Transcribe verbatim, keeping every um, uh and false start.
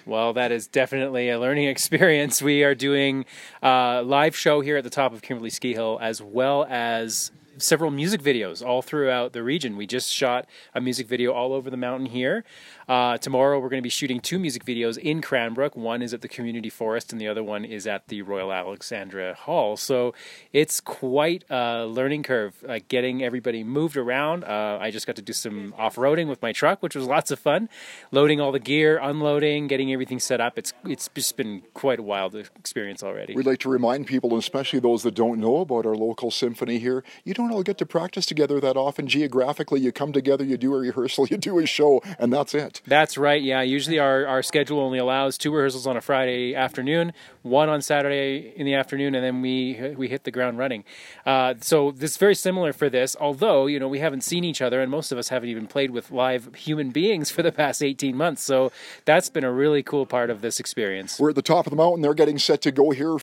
Well, that is definitely a learning experience. We are doing a live show here at the top of Kimberley Ski Hill, as well as several music videos all throughout the region. We just shot a music video all over the mountain here. Uh, tomorrow we're going to be shooting two music videos in Cranbrook. One is at the Community Forest and the other one is at the Royal Alexandra Hall. So it's quite a learning curve, like getting everybody moved around. Uh, I just got to do some off-roading with my truck, which was lots of fun. Loading all the gear, unloading, getting everything set up. It's it's just been quite a wild experience already. We'd like to remind people, and especially those that don't know about our local symphony here, you don't all get to practice together that often geographically. You come together, you do a rehearsal, you do a show, and that's it. That's right, yeah. Usually our, our schedule only allows two rehearsals on a Friday afternoon, one on Saturday in the afternoon, and then we we hit the ground running. Uh, so this is very similar for this, although, you know, we haven't seen each other, and most of us haven't even played with live human beings for the past eighteen months. So that's been a really cool part of this experience. We're at the top of the mountain. They're getting set to go here.